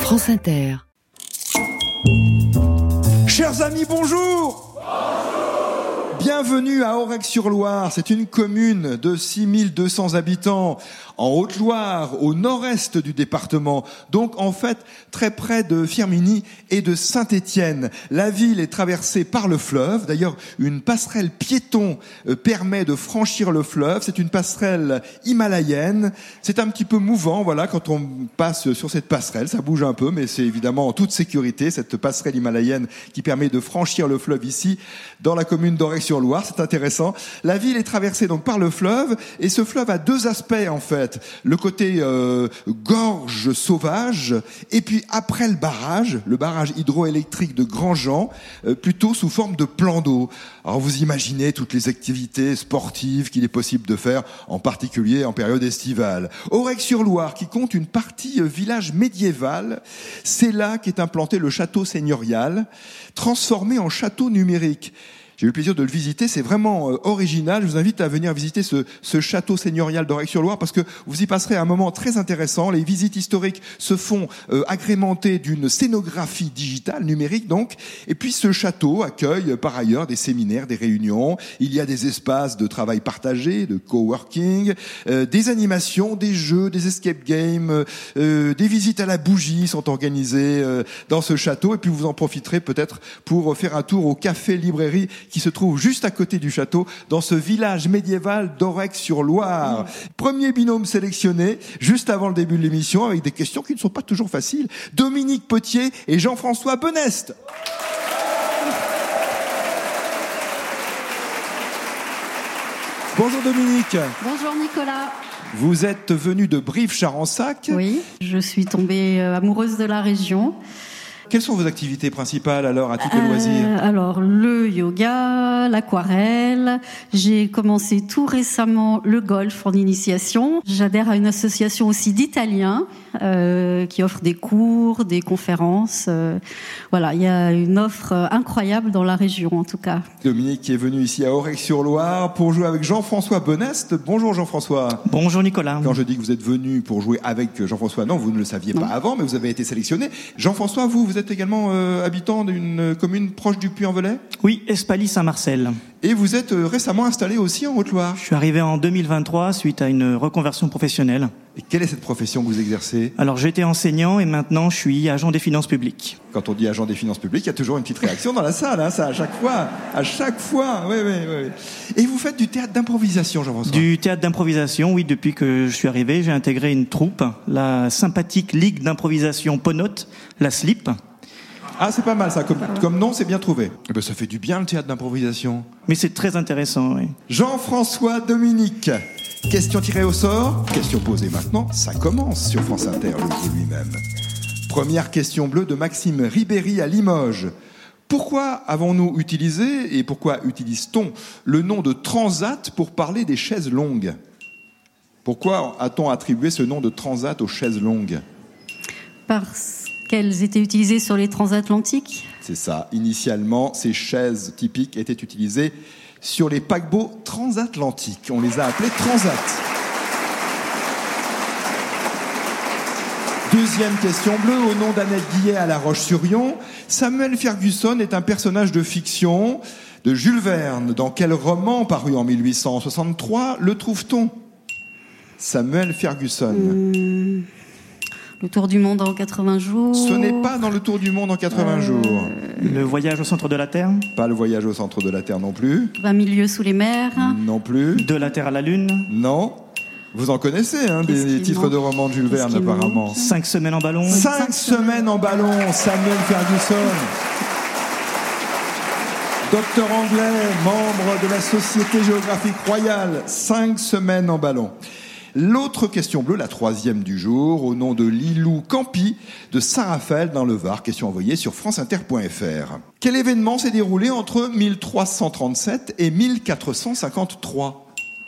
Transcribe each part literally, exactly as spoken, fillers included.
France Inter. Chers amis, bonjour. Bienvenue à Aurec-sur-Loire, c'est une commune de six mille deux cents habitants en Haute-Loire, au nord-est du département, donc en fait très près de Firminy et de Saint-Étienne. La ville est traversée par le fleuve, d'ailleurs une passerelle piéton permet de franchir le fleuve, c'est une passerelle himalayenne, c'est un petit peu mouvant, voilà, quand on passe sur cette passerelle, ça bouge un peu, mais c'est évidemment en toute sécurité, cette passerelle himalayenne qui permet de franchir le fleuve ici, dans la commune d'Aurec-sur-Loire, c'est intéressant. La ville est traversée donc par le fleuve, et ce fleuve a deux aspects en fait. Le côté euh, gorge sauvage, et puis après le barrage, le barrage hydroélectrique de Grandjean, euh, plutôt sous forme de plan d'eau. Alors vous imaginez toutes les activités sportives qu'il est possible de faire, en particulier en période estivale. Aurec-sur-Loire, qui compte une partie euh, village médiéval, c'est là qu'est implanté le château seigneurial, transformé en château numérique. J'ai eu le plaisir de le visiter, c'est vraiment euh, original. Je vous invite à venir visiter ce, ce château seigneurial d'Aurec-sur-Loire parce que vous y passerez un moment très intéressant. Les visites historiques se font euh, agrémentées d'une scénographie digitale, numérique donc. Et puis ce château accueille euh, par ailleurs des séminaires, des réunions. Il y a des espaces de travail partagé, de coworking, euh, des animations, des jeux, des escape games, euh, des visites à la bougie sont organisées euh, dans ce château. Et puis vous en profiterez peut-être pour faire un tour au café-librairie qui se trouve juste à côté du château, dans ce village médiéval d'Aurec-sur-Loire. Mmh. Premier binôme sélectionné, juste avant le début de l'émission, avec des questions qui ne sont pas toujours faciles. Dominique Potier et Jean-François Benest. Bonjour Dominique. Bonjour Nicolas. Vous êtes venu de Brive-Charensac. Oui, je suis tombée amoureuse de la région. Quelles sont vos activités principales alors à titre de euh, loisir ? Alors le yoga, l'aquarelle. J'ai commencé tout récemment le golf en initiation. J'adhère à une association aussi d'Italiens euh, qui offre des cours, des conférences. Euh, voilà, il y a une offre incroyable dans la région en tout cas. Dominique qui est venu ici à Aurec-sur-Loire pour jouer avec Jean-François Benest. Bonjour Jean-François. Bonjour Nicolas. Quand je dis que vous êtes venu pour jouer avec Jean-François, non, vous ne le saviez non. pas avant, mais vous avez été sélectionné. Jean-François, vous, vous êtes également euh, habitant d'une commune proche du Puy-en-Velay ? Oui, Espaly-Saint-Marcel. Et vous êtes euh, récemment installé aussi en Haute-Loire ? Je suis arrivé en deux mille vingt-trois suite à une reconversion professionnelle. Et quelle est cette profession que vous exercez ? Alors j'étais enseignant et maintenant je suis agent des finances publiques. Quand on dit agent des finances publiques, il y a toujours une petite réaction dans la salle, hein, ça à chaque fois, à chaque fois, oui, oui, oui. Et vous faites du théâtre d'improvisation, Jean-François ? Du théâtre d'improvisation, oui, depuis que je suis arrivé, j'ai intégré une troupe, la sympathique Ligue d'improvisation Ponote, la Slip. Ah, c'est pas mal ça, comme, comme nom, c'est bien trouvé. Eh ben, ça fait du bien le théâtre d'improvisation. Mais c'est très intéressant, oui. Jean-François Dominique, question tirée au sort, question posée maintenant, ça commence sur France Inter, le jeu lui-même. Première question bleue de Maxime Ribéry à Limoges. Pourquoi avons-nous utilisé, et pourquoi utilise-t-on, le nom de transat pour parler des chaises longues ? Pourquoi a-t-on attribué ce nom de transat aux chaises longues ? Parce qu'elles étaient utilisées sur les transatlantiques ? C'est ça. Initialement, ces chaises typiques étaient utilisées sur les paquebots transatlantiques. On les a appelées transat. Deuxième question bleue, au nom d'Annette Guillet à La Roche-sur-Yon. Samuel Ferguson est un personnage de fiction de Jules Verne. Dans quel roman paru en mille huit cent soixante-trois le trouve-t-on ? Samuel Ferguson. Mmh. Le Tour du monde en quatre-vingts jours. Ce n'est pas dans le Tour du monde en quatre-vingts euh... jours. Le voyage au centre de la Terre. Pas le voyage au centre de la Terre non plus. vingt mille lieues sous les mers. Non plus. De la Terre à la Lune. Non. Vous en connaissez, hein, des titres manque de romans de Jules Verne apparemment. Cinq semaines en ballon. Cinq semaines en ballon, Samuel Ferguson. Docteur anglais, membre de la Société géographique royale. Cinq semaines en ballon. L'autre question bleue, la troisième du jour, au nom de Lilou Campi de Saint-Raphaël dans le Var. Question envoyée sur franceinter point f r. Quel événement s'est déroulé entre mille trois cent trente-sept et mille quatre cent cinquante-trois ?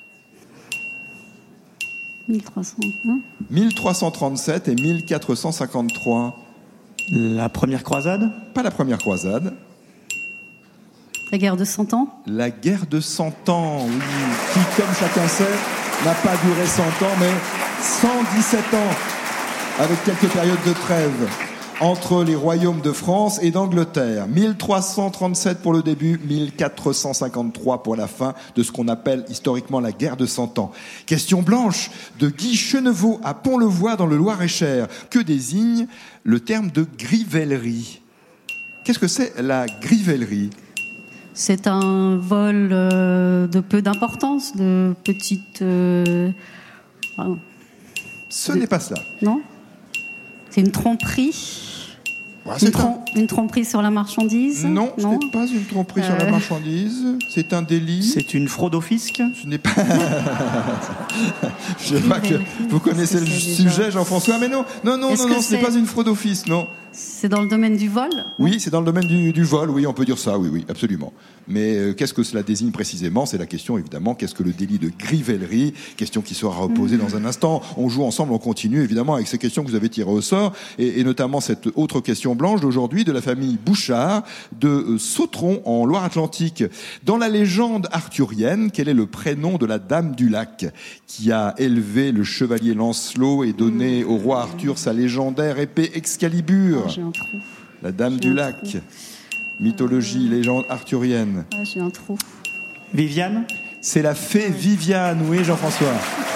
mille trois cents, non ? mille trois cent trente-sept et mille quatre cent cinquante-trois. La première croisade ? Pas la première croisade. La guerre de Cent Ans ? La guerre de Cent Ans, oui. Qui, comme chacun sait, n'a pas duré cent ans, mais cent dix-sept ans, avec quelques périodes de trêve. entre les royaumes de France et d'Angleterre. mille trois cent trente-sept pour le début, mille quatre cent cinquante-trois pour la fin de ce qu'on appelle historiquement la guerre de Cent Ans. Question blanche de Guy Chenevaux à Pont-le-Voix dans le Loir-et-Cher. Que désigne le terme de grivellerie? Qu'est-ce que c'est la grivellerie? C'est un vol euh, de peu d'importance, de petite... Euh... Ah, Ce de... n'est pas cela. Non? C'est une tromperie? Ouais, une, c'est trom- un... une tromperie sur la marchandise? Non, ce non n'est pas une tromperie euh... sur la marchandise. C'est un délit. C'est une fraude au fisc? Ce n'est pas... Je sais pas que vous connaissez le sujet, Jean-François, mais non, non, non, non, non ce n'est pas une fraude au fisc, non. C'est dans le domaine du vol? Oui, c'est dans le domaine du, du vol, oui, on peut dire ça, oui, oui, absolument. Mais euh, qu'est-ce que cela désigne précisément? C'est la question, évidemment, qu'est-ce que le délit de grivellerie? Question qui sera reposée mmh. dans un instant. On joue ensemble, on continue, évidemment, avec ces questions que vous avez tirées au sort, et, et notamment cette autre question blanche d'aujourd'hui de la famille Bouchard de euh, Sautron, en Loire-Atlantique. Dans la légende arthurienne, quel est le prénom de la Dame du Lac qui a élevé le chevalier Lancelot et donné mmh. au roi Arthur sa légendaire épée Excalibur? J'ai un trou. La Dame j'ai du Lac. Trou. Mythologie, euh... légende arthurienne. Ah, j'ai un trou. Viviane? C'est la fée Viviane, oui, Jean-François.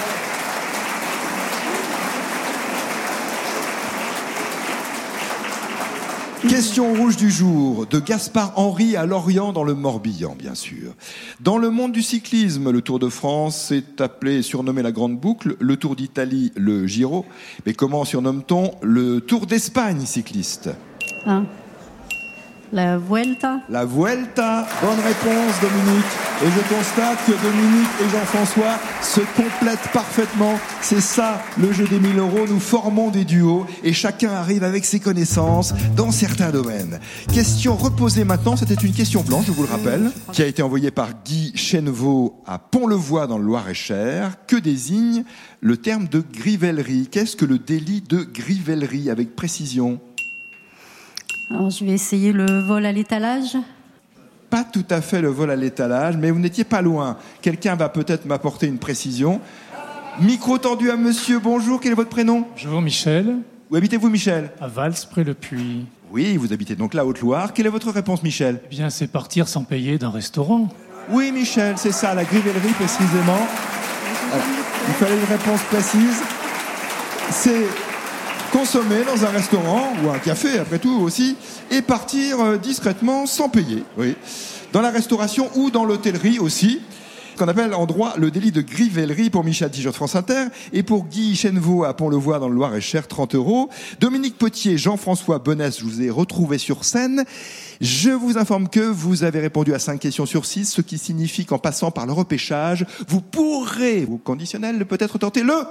Question rouge du jour, de Gaspard Henry à Lorient dans le Morbihan, bien sûr. Dans le monde du cyclisme, le Tour de France est appelé et surnommé la Grande Boucle, le Tour d'Italie, le Giro. Mais comment surnomme-t-on le Tour d'Espagne cycliste? Ah. La Vuelta? La Vuelta, bonne réponse Dominique. Et je constate que Dominique et Jean-François se complètent parfaitement. C'est ça le jeu des mille euros. Nous formons des duos et chacun arrive avec ses connaissances dans certains domaines. Question reposée maintenant, c'était une question blanche, je vous le rappelle, qui a été envoyée par Guy Chenevaux à Pont-le-Voix dans le Loir-et-Cher. Que désigne le terme de grivellerie? Qu'est-ce que le délit de grivellerie avec précision? Alors, je vais essayer le vol à l'étalage. Pas tout à fait le vol à l'étalage, mais vous n'étiez pas loin. Quelqu'un va peut-être m'apporter une précision. Micro tendu à monsieur, bonjour, quel est votre prénom? Bonjour, Michel. Où habitez-vous, Michel? À Vals, près le Puy. Oui, vous habitez donc la Haute-Loire. Quelle est votre réponse, Michel? Eh bien, c'est partir sans payer d'un restaurant. Oui, Michel, c'est ça, la grivellerie, précisément. Alors, il fallait une réponse précise. C'est... consommer dans un restaurant ou un café, après tout aussi, et partir euh, discrètement sans payer. Oui. Dans la restauration ou dans l'hôtellerie aussi, qu'on appelle en droit le délit de grivellerie pour Michel Tigeot de France Inter et pour Guy Chenevaux à Pont-le-Voix dans le Loir-et-Cher, trente euros. Dominique Potier, Jean-François Bonnès, je vous ai retrouvé sur scène. Je vous informe que vous avez répondu à cinq questions sur six, ce qui signifie qu'en passant par le repêchage, vous pourrez, au conditionnel, peut-être tenter le...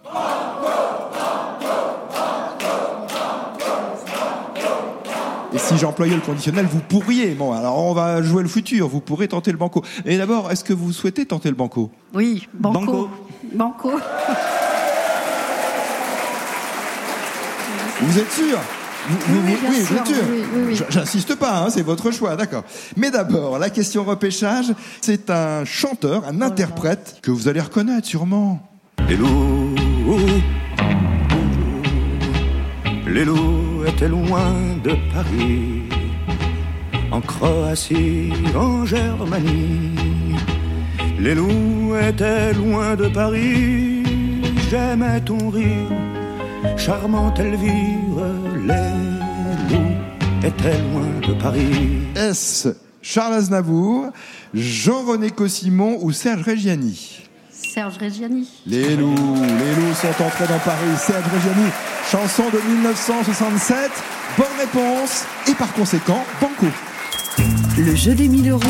Et si j'employais le conditionnel, vous pourriez. Bon, alors on va jouer le futur. Vous pourrez tenter le banco. Et d'abord, est-ce que vous souhaitez tenter le banco? Oui, banco. Banco. Banco. Vous êtes sûr? Vous, vous, oui, oui, sûr, vous êtes sûr. Oui, oui, oui. J'insiste pas, hein, c'est votre choix, d'accord. Mais d'abord, la question repêchage, c'est un chanteur, un oh interprète là. Que vous allez reconnaître sûrement. Les loups, les loups étaient loin de Paris, en Croatie, en Germanie. Les loups étaient loin de Paris, j'aimais ton rire, charmante Elvire. Les loups étaient loin de Paris. Est-ce Charles Aznavour, Jean-René Cossimon ou Serge Reggiani? Serge Reggiani. Les loups, les loups sont entrés dans Paris. Serge Reggiani, chanson de mille neuf cent soixante-sept. Bonne réponse et par conséquent, banco. Le jeu des mille euros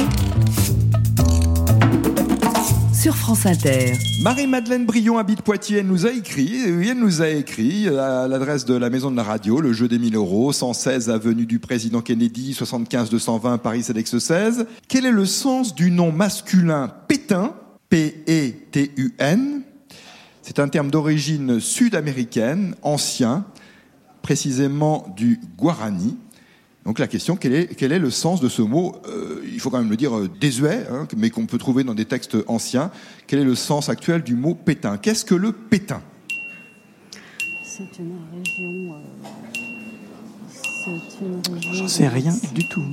sur France Inter. Marie-Madeleine Brion habite Poitiers, elle nous a écrit, elle nous a écrit à l'adresse de la Maison de la Radio, le jeu des mille euros, cent seize avenue du Président Kennedy, soixante-quinze deux cent vingt Paris Cedex seize. Quel est le sens du nom masculin Pétain, P E T U N? C'est un terme d'origine sud-américaine, ancien, précisément du Guarani. Donc la question, quel est, quel est le sens de ce mot, euh, il faut quand même le dire euh, désuet, hein, mais qu'on peut trouver dans des textes anciens. Quel est le sens actuel du mot pétain? Qu'est-ce que le pétain? C'est une région... Euh, C'est une région. J'en sais rien du tout.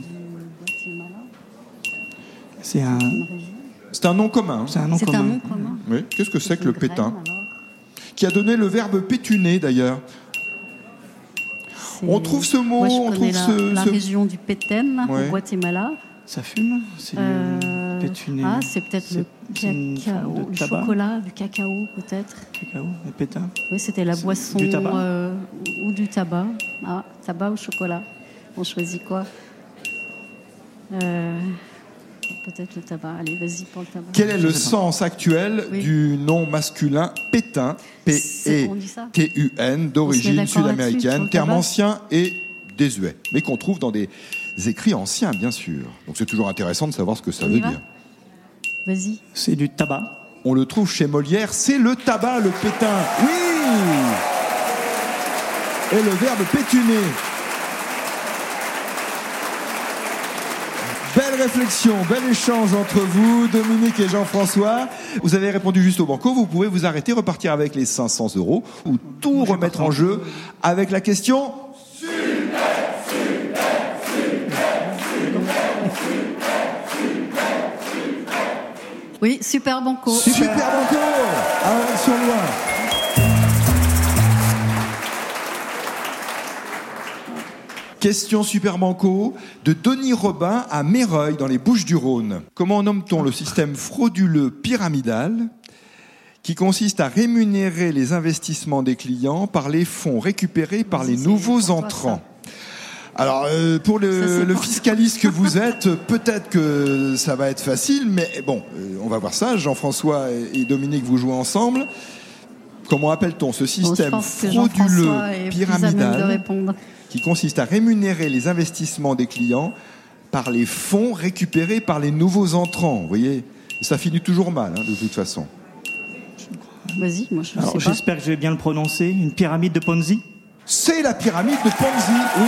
C'est un, C'est un nom commun. c'est un nom C'est commun. un nom commun. Oui. Qu'est-ce que c'est que le Une graine, pétain? alors. Qui a donné le verbe pétuner d'ailleurs. C'est- On trouve ce mot, Moi, je on connais trouve la, ce- la ce- région du Péten, Ouais. au Guatemala. Ça fume? C'est Euh, du pétuné. Ah, c'est peut-être le c'est une forme cacao, de du tabac. chocolat, du cacao, peut-être. Cacao et pétain. Oui, c'était la C'est boisson du tabac euh, ou du tabac. Ah, tabac ou chocolat. On choisit quoi? Euh, Peut-être le tabac. Allez, vas-y pour le tabac. Quel est le sais pas. sens actuel Oui. du nom masculin pétain, C'est- on dit ça P E T U N, d'origine d'accord là-dessus, sur sud-américaine, le terme tabac ancien et désuet, mais qu'on trouve dans des écrits anciens, bien sûr. Donc c'est toujours intéressant de savoir ce que ça On y veut va dire. Vas-y. C'est du tabac. On le trouve chez Molière, c'est le tabac, le pétain. Oui. Et le verbe pétuner. Belle réflexion, bel échange entre vous, Dominique et Jean-François. Vous avez répondu juste au banco. Vous pouvez vous arrêter, repartir avec les cinq cents euros ou tout remettre en jeu avec la question. Oui, super banco. Super banco à sur loin. Question super banco de Denis Robin à Méreuil dans les Bouches-du-Rhône. Comment nomme-t-on le système frauduleux pyramidal qui consiste à rémunérer les investissements des clients par les fonds récupérés par les C'est nouveaux pour toi, entrants? Alors, euh, pour le, Ça, c'est le pour fiscaliste que vous êtes, peut-être que ça va être facile, mais bon, euh, on va voir ça. Jean-François et et Dominique, vous jouez ensemble. Comment appelle-t-on ce Bon, je système pense que frauduleux Jean-François est plus à même de pyramidal répondre. qui consiste à rémunérer les investissements des clients par les fonds récupérés par les nouveaux entrants? Vous voyez, et ça finit toujours mal, hein, de toute façon. Vas-y, moi je ne Alors sais pas. j'espère que je vais bien le prononcer. Une pyramide de Ponzi. C'est la pyramide de Ponzi, oui.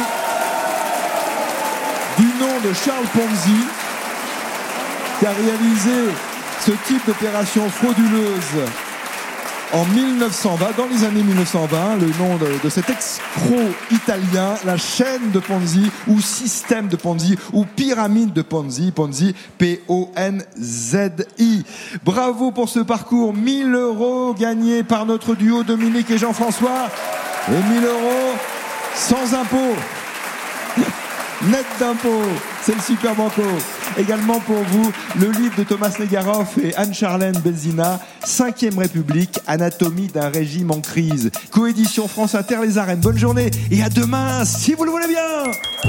Du nom de Charles Ponzi, qui a réalisé ce type d'opération frauduleuse en mille neuf cent vingt, dans les années mille neuf cent vingt, le nom de, de cet escroc italien, la chaîne de Ponzi, ou système de Ponzi, ou pyramide de Ponzi, Ponzi, P O N Z I. Bravo pour ce parcours, mille euros gagnés par notre duo Dominique et Jean-François, et mille euros sans impôt. Net d'impôts, c'est le Super Banco. Également pour vous, le livre de Thomas Negaroff et Anne-Charlène Belzina, cinquième République, Anatomie d'un régime en crise. Coédition France Inter Les Arènes. Bonne journée et à demain, si vous le voulez bien.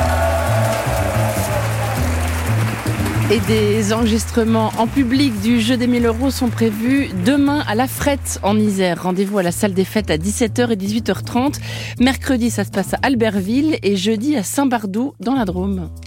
Et des enregistrements en public du jeu des mille euros sont prévus demain à La Frette en Isère. Rendez-vous à la salle des fêtes à dix-sept heures et dix-huit heures trente. Mercredi, ça se passe à Albertville et jeudi à Saint-Bardoux dans la Drôme.